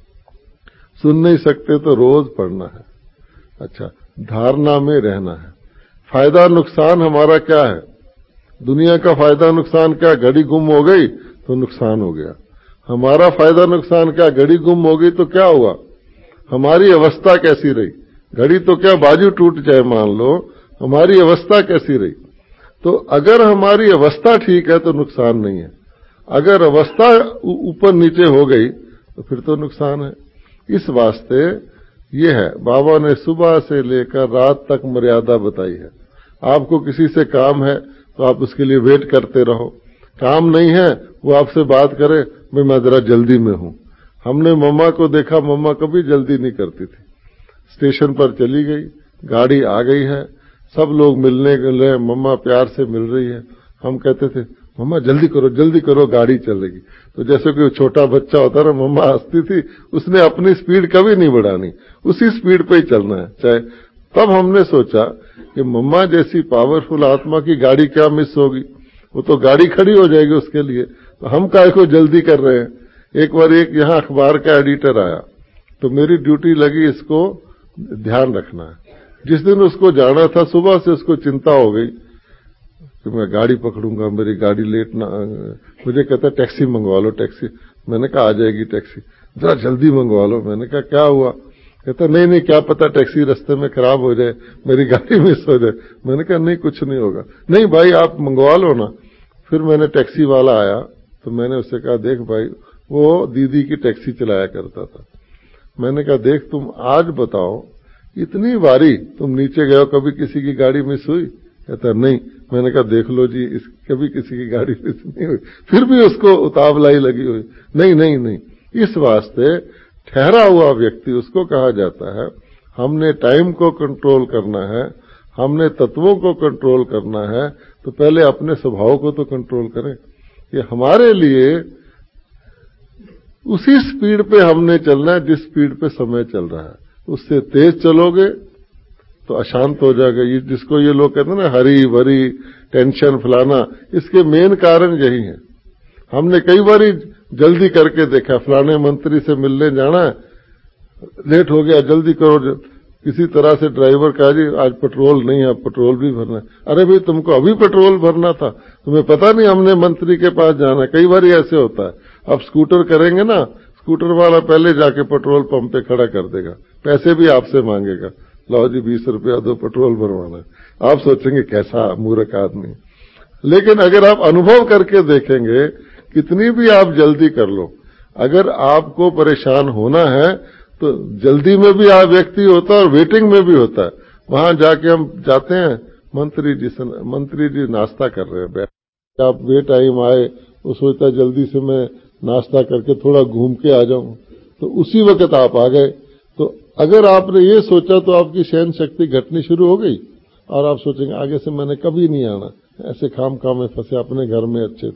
सुन नहीं सकते तो रोज पढ़ना है। अच्छा, धारणा में रहना है। फायदा नुकसान हमारा क्या है? दुनिया का फायदा नुकसान क्या? घड़ी गुम हो गई तो नुकसान हो गया। हमारा फायदा नुकसान क्या? घड़ी गुम हो गई तो क्या हुआ? हमारी अवस्था कैसी रही? घड़ी तो क्या बाजू टूट जाए मान लो, हमारी अवस्था कैसी रही? तो अगर हमारी अवस्था ठीक है तो नुकसान नहीं है, अगर अवस्था ऊपर नीचे हो गई तो फिर तो नुकसान है। इस वास्ते ये है, बाबा ने सुबह से लेकर रात तक मर्यादा बताई है। आपको किसी से काम है तो आप उसके लिए वेट करते रहो। काम नहीं है वो आपसे बात करे, भाई मैं जरा जल्दी में हूं। हमने मम्मा को देखा, मम्मा कभी जल्दी नहीं करती थी। स्टेशन पर चली गई, गाड़ी आ गई है, सब लोग मिलने के लिए, मम्मा प्यार से मिल रही है। हम कहते थे मम्मा जल्दी करो जल्दी करो गाड़ी चलेगी। तो जैसे कोई छोटा बच्चा होता ना, मम्मा हंसती थी, उसने अपनी स्पीड कभी नहीं बढ़ानी, उसी स्पीड पे ही चलना है चाहे। तब हमने सोचा कि मम्मा जैसी पावरफुल आत्मा की गाड़ी क्या मिस होगी, वो तो गाड़ी खड़ी हो जाएगी उसके लिए, तो हम काहे को जल्दी कर रहे हैं। एक बार एक यहाँ अखबार का एडिटर आया तो मेरी ड्यूटी लगी इसको ध्यान रखना है। जिस दिन उसको जाना था सुबह से उसको चिंता हो गई कि मैं गाड़ी पकड़ूंगा, मेरी गाड़ी लेट ना। मुझे कहता टैक्सी मंगवा लो टैक्सी। मैंने कहा आ जाएगी टैक्सी, जरा जल्दी मंगवा लो। मैंने कहा क्या हुआ? कहता नहीं नहीं क्या पता टैक्सी रास्ते में खराब हो जाए, मेरी गाड़ी मिस हो जाए। मैंने कहा नहीं कुछ नहीं होगा। नहीं भाई आप मंगवा लो ना। फिर मैंने टैक्सी वाला आया तो मैंने उससे कहा देख भाई, वो दीदी की टैक्सी चलाया करता था। मैंने कहा देख तुम आज बताओ इतनी बारी तुम नीचे गए हो, कभी किसी की गाड़ी मिस हुई? कहता नहीं। मैंने कहा देख लो जी, इस कभी किसी की गाड़ी मिस नहीं हुई। फिर भी उसको उतावलाई लगी हुई, नहीं नहीं नहीं। इस वास्ते ठहरा हुआ व्यक्ति उसको कहा जाता है। हमने टाइम को कंट्रोल करना है, हमने तत्वों को कंट्रोल करना है, तो पहले अपने स्वभाव को तो कंट्रोल करें कि हमारे लिए उसी स्पीड पे हमने चलना है जिस स्पीड पे समय चल रहा है। उससे तेज चलोगे तो अशांत हो जाएगा। ये जिसको ये लोग कहते हैं ना हरी भरी टेंशन फलाना, इसके मेन कारण यही है। हमने कई बार जल्दी करके देखा, फलाने मंत्री से मिलने जाना है, लेट हो गया, जल्दी करो। किसी तरह से ड्राइवर कहा जी आज पेट्रोल नहीं है, पेट्रोल भी भरना है। अरे भाई तुमको अभी पेट्रोल भरना था, तुम्हें पता नहीं हमने मंत्री के पास जाना है। कई बार ऐसे होता है। अब स्कूटर करेंगे ना, स्कूटर वाला पहले जाके पेट्रोल पंप पे खड़ा कर देगा, पैसे भी आपसे मांगेगा, लो जी बीस रुपया दो पेट्रोल भरवाना है। आप सोचेंगे कैसा मूर्ख आदमी। लेकिन अगर आप अनुभव करके देखेंगे, कितनी भी आप जल्दी कर लो, अगर आपको परेशान होना है तो जल्दी में भी आप व्यक्ति होता है और वेटिंग में भी होता है। वहां जाके हम जाते हैं, मंत्री जी से मंत्री जी नाश्ता कर रहे हैं, आप वे टाइम आए, वो सोचता है जल्दी से मैं नाश्ता करके थोड़ा घूम के आ जाऊं, तो उसी वक्त आप आ गए। तो अगर आपने ये सोचा तो आपकी सहन शक्ति घटनी शुरू हो गई और आप सोचेंगे आगे से मैंने कभी नहीं आना, ऐसे खाम खाम में फंसे, अपने घर में अच्छे थे,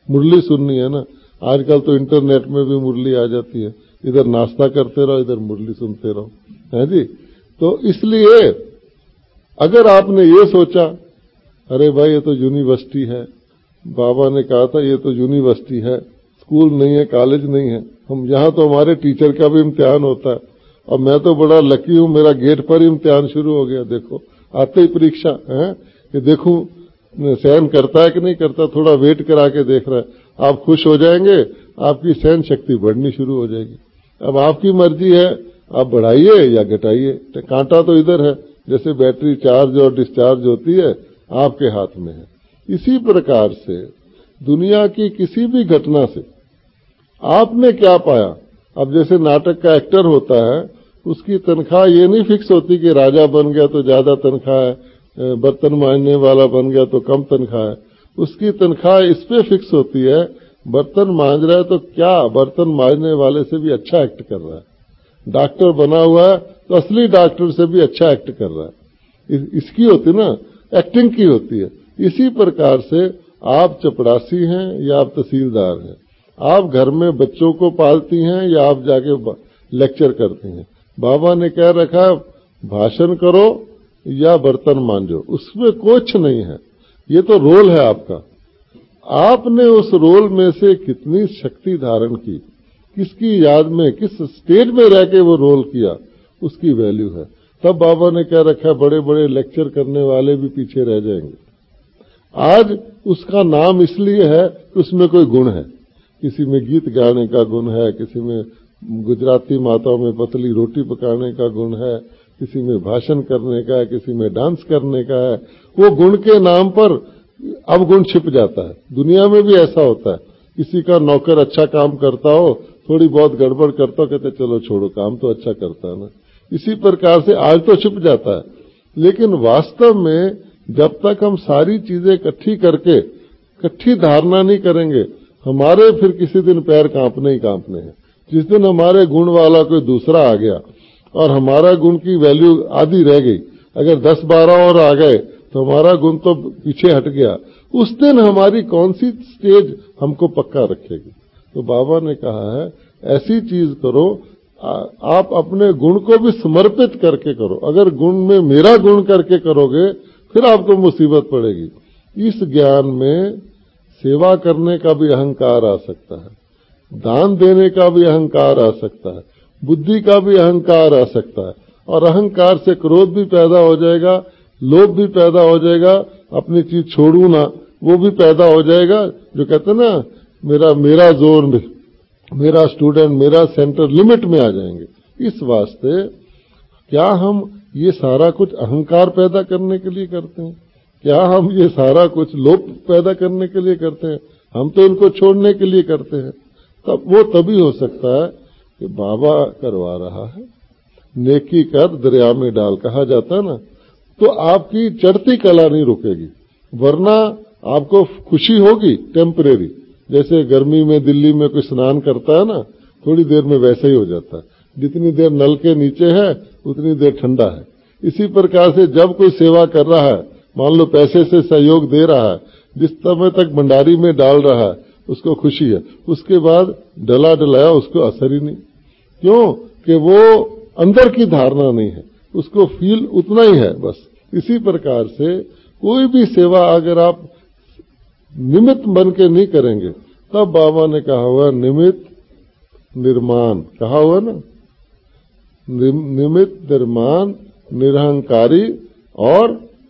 मुरली सुननी है ना, आजकल तो इंटरनेट में भी मुरली आ जाती है, इधर नाश्ता करते रहो इधर मुरली सुनते रहो, है जी। तो इसलिए अगर आपने ये सोचा अरे भाई ये तो यूनिवर्सिटी है, बाबा ने कहा था ये तो यूनिवर्सिटी है, स्कूल नहीं है, कॉलेज नहीं है, हम यहाँ तो हमारे टीचर का भी इम्तिहान होता है और मैं तो बड़ा लकी हूँ, मेरा गेट पर ही इम्तिहान शुरू हो गया, देखो आते ही परीक्षा है कि देखूं सहन करता है कि नहीं करता, थोड़ा वेट करा के देख रहा है, आप खुश हो जाएंगे, आपकी सहन शक्ति बढ़नी शुरू हो जाएगी। अब आपकी मर्जी है, आप बढ़ाइए या घटाइए, कांटा तो इधर है, जैसे बैटरी चार्ज और डिस्चार्ज होती है आपके हाथ में है। इसी प्रकार से दुनिया की किसी भी घटना से आपने क्या पाया, अब जैसे नाटक का एक्टर होता है उसकी तनख्वाह ये नहीं फिक्स होती कि राजा बन गया तो ज्यादा तनख्वाह है, बर्तन मांजने वाला बन गया तो कम तनख्वाह है, उसकी तनख्वाह इस पे फिक्स होती है, बर्तन मांज रहा है तो क्या बर्तन मांजने वाले से भी अच्छा एक्ट कर रहा है, डॉक्टर बना हुआ है तो असली डॉक्टर से भी अच्छा एक्ट कर रहा है, इसकी होती ना, एक्टिंग की होती है। इसी प्रकार से आप चपरासी हैं या आप तहसीलदार हैं, आप घर में बच्चों को पालती हैं या आप जाके लेक्चर करती हैं, बाबा ने कह रखा भाषण करो या बर्तन मांजो, उसमें कुछ नहीं है, ये तो रोल है आपका। आपने उस रोल में से कितनी शक्ति धारण की, किसकी याद में किस स्टेज में रह के वो रोल किया, उसकी वैल्यू है। तब बाबा ने कह रखा बड़े बड़े लेक्चर करने वाले भी पीछे रह जाएंगे। आज उसका नाम इसलिए है कि उसमें कोई गुण है, किसी में गीत गाने का गुण है, किसी में गुजराती माताओं में पतली रोटी पकाने का गुण है, किसी में भाषण करने का है, किसी में डांस करने का है। वो गुण के नाम पर अवगुण छिप जाता है। दुनिया में भी ऐसा होता है, किसी का नौकर अच्छा काम करता हो, थोड़ी बहुत गड़बड़ करता हो, कहते चलो छोड़ो, काम तो अच्छा करता है ना। इसी प्रकार से आज तो छिप जाता है, लेकिन वास्तव में जब तक हम सारी चीजें इकट्ठी करके इकट्ठी धारणा नहीं करेंगे, हमारे फिर किसी दिन पैर कांपने ही कांपने हैं। जिस दिन हमारे गुण वाला कोई दूसरा आ गया और हमारा गुण की वैल्यू आधी रह गई, अगर दस बारह और आ गए तो हमारा गुण तो पीछे हट गया, उस दिन हमारी कौन सी स्टेज हमको पक्का रखेगी। तो बाबा ने कहा है ऐसी चीज करो, आ, आप अपने गुण को भी समर्पित करके करो। अगर गुण में मेरा गुण करके करोगे फिर आपको मुसीबत पड़ेगी। इस ज्ञान में सेवा करने का भी अहंकार आ सकता है, दान देने का भी अहंकार आ सकता है, बुद्धि का भी अहंकार आ सकता है, और अहंकार से क्रोध भी पैदा हो जाएगा, लोभ भी पैदा हो जाएगा, अपनी चीज छोड़ू ना वो भी पैदा हो जाएगा। जो कहते हैं ना मेरा मेरा जोन, मेरा स्टूडेंट, मेरा सेंटर, लिमिट में आ जाएंगे। इस वास्ते क्या हम ये सारा कुछ अहंकार पैदा करने के लिए करते हैं? क्या हम ये सारा कुछ लोभ पैदा करने के लिए करते हैं? हम तो इनको छोड़ने के लिए करते हैं। तब वो तभी हो सकता है कि बाबा करवा रहा है, नेकी कर दरिया में डाल कहा जाता है ना, तो आपकी चढ़ती कला नहीं रुकेगी। वरना आपको खुशी होगी टेम्परेरी, जैसे गर्मी में दिल्ली में कोई स्नान करता है ना, थोड़ी देर में वैसे ही हो जाता है, जितनी देर नल के नीचे है उतनी देर ठंडा है। इसी प्रकार से जब कोई सेवा कर रहा है, मान लो पैसे से सहयोग दे रहा है, जिस समय तक भंडारी में डाल रहा है उसको खुशी है, उसके बाद डला डलाया उसको असर ही नहीं। क्यों? कि वो अंदर की धारणा नहीं है, उसको फील उतना ही है बस। इसी प्रकार से कोई भी सेवा अगर आप निमित्त बन के नहीं करेंगे, तब बाबा ने कहा हुआ निमित्त निर्माण, कहा हुआ ना, निमित्त निर्माण निरहंकारी और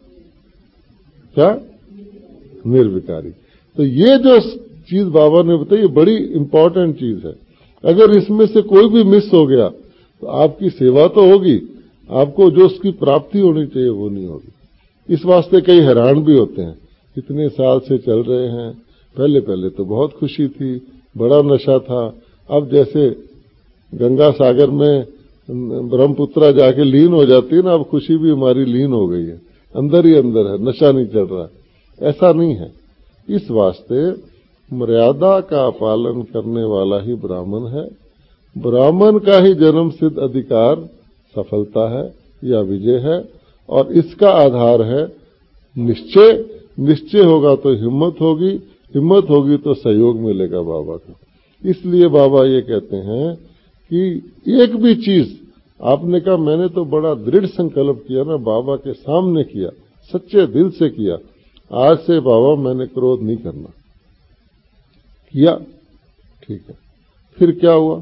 क्या निर्विकारी। तो ये जो चीज बाबा ने बताई ये बड़ी इंपॉर्टेंट चीज है। अगर इसमें से कोई भी मिस हो गया तो आपकी सेवा तो होगी, आपको जो उसकी प्राप्ति होनी चाहिए वो नहीं होगी। इस वास्ते कई हैरान भी होते हैं, इतने साल से चल रहे हैं, पहले पहले तो बहुत खुशी थी, बड़ा नशा था, अब जैसे गंगा सागर में ब्रह्मपुत्रा जाके लीन हो जाती है ना, अब खुशी भी हमारी लीन हो गई है, अंदर ही अंदर है, नशा नहीं चढ़ रहा। ऐसा नहीं है। इस वास्ते मर्यादा का पालन करने वाला ही ब्राह्मण है। ब्राह्मण का ही जन्म सिद्ध अधिकार सफलता है या विजय है, और इसका आधार है निश्चय। निश्चय होगा तो हिम्मत होगी, हिम्मत होगी तो सहयोग मिलेगा बाबा का। इसलिए बाबा ये कहते हैं कि एक भी चीज आपने कहा मैंने तो बड़ा दृढ़ संकल्प किया ना, बाबा के सामने किया, सच्चे दिल से किया, आज से बाबा मैंने क्रोध नहीं करना, किया, ठीक है। फिर क्या हुआ?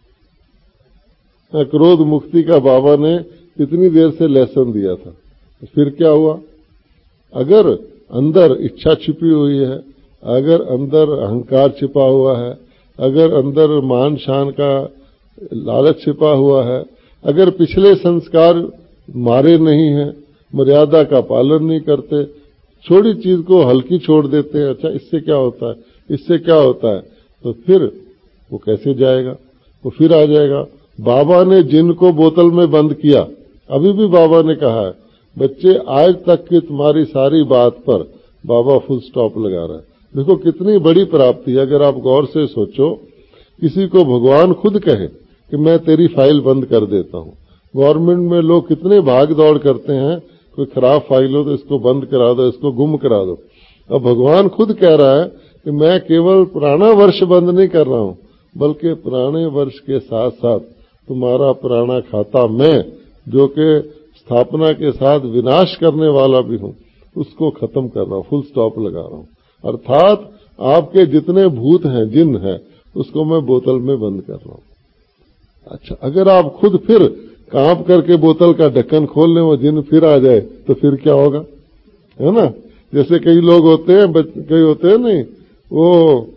क्रोध मुक्ति का बाबा ने इतनी देर से लेसन दिया था, फिर क्या हुआ? अगर अंदर इच्छा छिपी हुई है, अगर अंदर अहंकार छिपा हुआ है, अगर अंदर मान शान का लालच छिपा हुआ है, अगर पिछले संस्कार मारे नहीं हैं, मर्यादा का पालन नहीं करते, छोटी चीज को हल्की छोड़ देते हैं, अच्छा इससे क्या होता है, इससे क्या होता है, तो फिर वो कैसे जाएगा? वो फिर आ जाएगा। बाबा ने जिनको बोतल में बंद किया, अभी भी बाबा ने कहा है बच्चे आज तक की तुम्हारी सारी बात पर बाबा फुल स्टॉप लगा रहा है। देखो कितनी बड़ी प्राप्ति है। अगर आप गौर से सोचो, किसी को भगवान खुद कहे कि मैं तेरी फाइल बंद कर देता हूं। गवर्नमेंट में लोग कितने भाग दौड़ करते हैं, कोई खराब फाइल हो तो इसको बंद करा दो, इसको गुम करा दो। अब भगवान खुद कह रहा है कि मैं केवल पुराना वर्ष बंद नहीं कर रहा हूं, बल्कि पुराने वर्ष के साथ साथ तुम्हारा पुराना खाता मैं, जो कि स्थापना के साथ विनाश करने वाला भी हूं, उसको खत्म कर रहा हूं, फुल स्टॉप लगा रहा हूं। अर्थात आपके जितने भूत हैं, जिन है, उसको मैं बोतल में बंद कर रहा हूं। अच्छा, अगर आप खुद फिर कांप करके बोतल का ढक्कन खोल लें, वो जिन फिर आ जाए तो फिर क्या होगा, है ना? जैसे कई लोग होते हैं, कई होते हैं नहीं, वो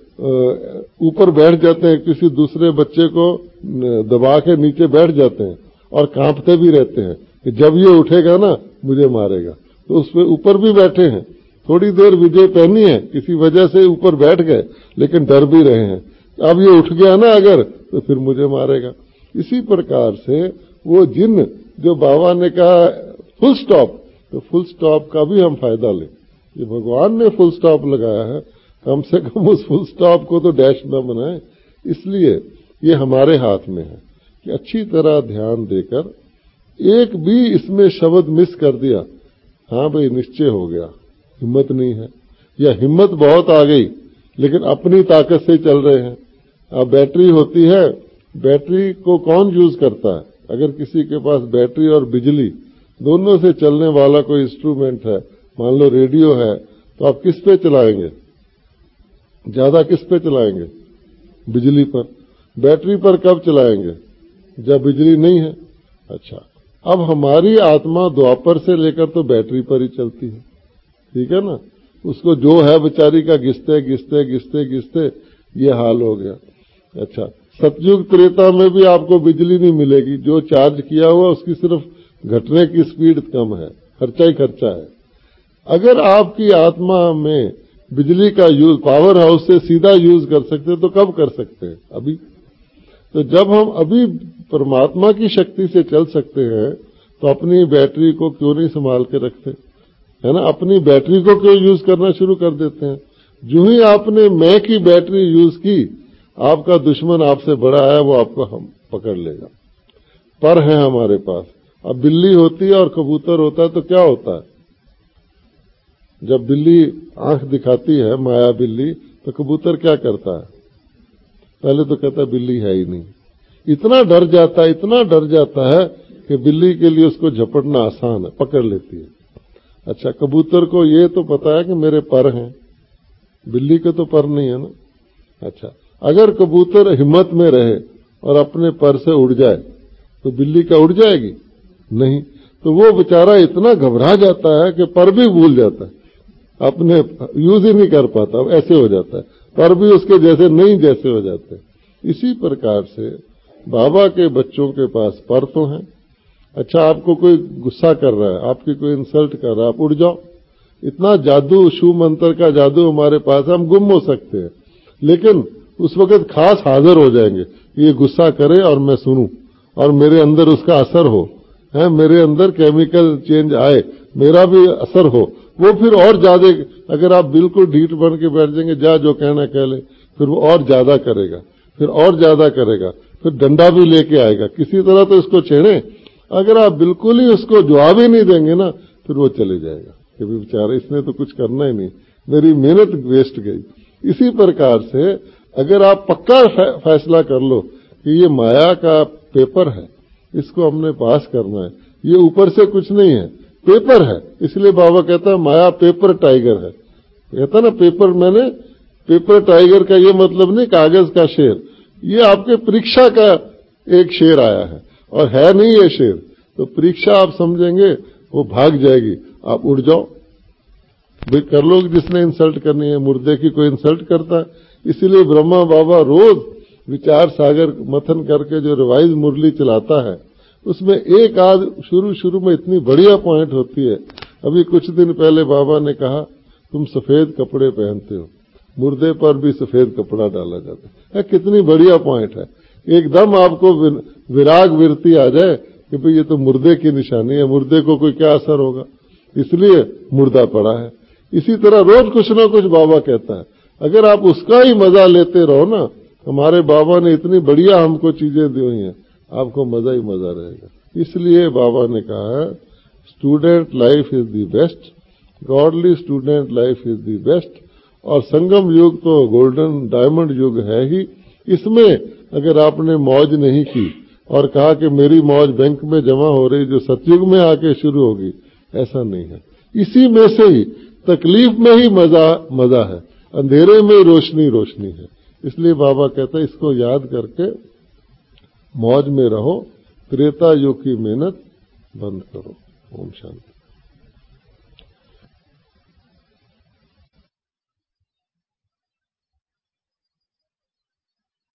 ऊपर बैठ जाते हैं, किसी दूसरे बच्चे को दबा के नीचे बैठ जाते हैं और कांपते भी रहते हैं कि जब ये उठेगा ना मुझे मारेगा। तो उस पे ऊपर भी बैठे हैं, थोड़ी देर विजय पहनी है, किसी वजह से ऊपर बैठ गए, लेकिन डर भी रहे हैं, अब ये उठ गया ना अगर तो फिर मुझे मारेगा। इसी प्रकार से वो जिन जो बाबा ने कहा फुल स्टॉप, तो फुल स्टॉप का भी हम फायदा लें। ये भगवान ने फुल स्टॉप लगाया है, कम से कम उस फुल स्टॉप को तो डैश न बनाए। इसलिए ये हमारे हाथ में है कि अच्छी तरह ध्यान देकर एक भी इसमें शब्द मिस कर दिया, हाँ भाई निश्चय हो गया, हिम्मत नहीं है, या हिम्मत बहुत आ गई लेकिन अपनी ताकत से चल रहे हैं। अब बैटरी होती है, बैटरी को कौन यूज करता है? अगर किसी के पास बैटरी और बिजली दोनों से चलने वाला कोई इंस्ट्रूमेंट है, मान लो रेडियो है, तो आप किस पे चलाएंगे? ज्यादा किस पे चलाएंगे? बिजली पर। बैटरी पर कब चलाएंगे? जब बिजली नहीं है। अच्छा, अब हमारी आत्मा द्वापर से लेकर तो बैटरी पर ही चलती है, ठीक है ना? उसको जो है बेचारी का घिसते घिसते घिसते घिसते ये हाल हो गया। अच्छा, सतयुग त्रेता में भी आपको बिजली नहीं मिलेगी, जो चार्ज किया हुआ उसकी सिर्फ घटने की स्पीड कम है, खर्चा ही खर्चा है। अगर आपकी आत्मा में बिजली का यूज पावर हाउस से सीधा यूज कर सकते हैं तो कब कर सकते हैं? अभी। तो जब हम अभी परमात्मा की शक्ति से चल सकते हैं तो अपनी बैटरी को क्यों नहीं संभाल के रखते, है ना? अपनी बैटरी को क्यों यूज करना शुरू कर देते हैं? जो ही आपने मैं की बैटरी यूज की, आपका दुश्मन आपसे बड़ा है, वो आपको हम पकड़ लेगा। पर है हमारे पास। अब बिल्ली होती है और कबूतर होता है तो क्या होता है? जब बिल्ली आंख दिखाती है, माया बिल्ली, तो कबूतर क्या करता है? पहले तो कहता है बिल्ली है ही नहीं, इतना डर जाता है, इतना डर जाता है कि बिल्ली के लिए उसको झपटना आसान है, पकड़ लेती है। अच्छा, कबूतर को ये तो पता है कि मेरे पर हैं, बिल्ली के तो पर नहीं है ना। अच्छा, अगर कबूतर हिम्मत में रहे और अपने पर से उड़ जाए तो बिल्ली का उड़ जाएगी? नहीं। तो वो बेचारा इतना घबरा जाता है कि पर भी भूल जाता है, अपने यूज ही नहीं कर पाता, ऐसे हो जाता है, पर भी उसके जैसे नहीं जैसे हो जाते। इसी प्रकार से बाबा के बच्चों के पास पर तो हैं। अच्छा, आपको कोई गुस्सा कर रहा है, आपकी कोई इंसल्ट कर रहा है, आप उड़ जाओ। इतना जादू, शू मंत्र का जादू हमारे पास, हम गुम हो सकते हैं, लेकिन उस वक्त खास हाजिर हो जाएंगे, ये गुस्सा करे और मैं सुनूं और मेरे अंदर उसका असर हो, है, मेरे अंदर केमिकल चेंज आए, मेरा भी असर हो। वो फिर और ज्यादा, अगर आप बिल्कुल ढीठ बन के बैठ जाएंगे, जा जो कहना कह ले, फिर वो और ज्यादा करेगा, फिर और ज्यादा करेगा, फिर डंडा भी लेके आएगा, किसी तरह तो इसको छेड़े। अगर आप बिल्कुल ही उसको जवाब ही नहीं देंगे ना, फिर वो चले जाएगा कि बेचारा इसने तो कुछ करना ही नहीं, मेरी मेहनत वेस्ट गई। इसी प्रकार से अगर आप पक्का फैसला कर लो कि ये माया का पेपर है, इसको हमने पास करना है, ये ऊपर से कुछ नहीं है, पेपर है, इसलिए बाबा कहता है माया पेपर टाइगर है। कहता ना पेपर, मैंने पेपर टाइगर का ये मतलब नहीं कागज का शेर, ये आपके परीक्षा का एक शेर आया है और है नहीं ये शेर, तो परीक्षा आप समझेंगे वो भाग जाएगी, आप उड़ जाओ। भाई कर लो, जिसने इंसल्ट करनी है, मुर्दे की कोई इंसल्ट करता है। इसीलिए ब्रह्मा बाबा रोज विचार सागर मथन करके जो रिवाइज मुरली चलाता है, उसमें एक आध शुरू शुरू में इतनी बढ़िया पॉइंट होती है। अभी कुछ दिन पहले बाबा ने कहा तुम सफेद कपड़े पहनते हो, मुर्दे पर भी सफेद कपड़ा डाला जाता है। कितनी बढ़िया पॉइंट है, एकदम आपको विराग वृत्ति आ जाए कि भाई ये तो मुर्दे की निशानी है, मुर्दे को कोई क्या असर होगा, इसलिए मुर्दा पड़ा है। इसी तरह रोज कुछ ना कुछ बाबा कहता है, अगर आप उसका ही मजा लेते रहो ना, हमारे बाबा ने इतनी बढ़िया हमको चीजें दी हुई हैं, आपको मजा ही मजा रहेगा। इसलिए बाबा ने कहा है student life is the best, godly student life is the best. और संगम युग तो गोल्डन डायमंड युग है ही। इसमें अगर आपने मौज नहीं की और कहा कि मेरी मौज बैंक में जमा हो रही जो सतयुग में आके शुरू होगी, ऐसा नहीं है। इसी में से ही तकलीफ में ही मजा मजा है, अंधेरे में रोशनी रोशनी है। इसलिए बाबा कहता है इसको याद करके मौज में रहो, त्रेता युग की मेहनत बंद करो। ओम शांति।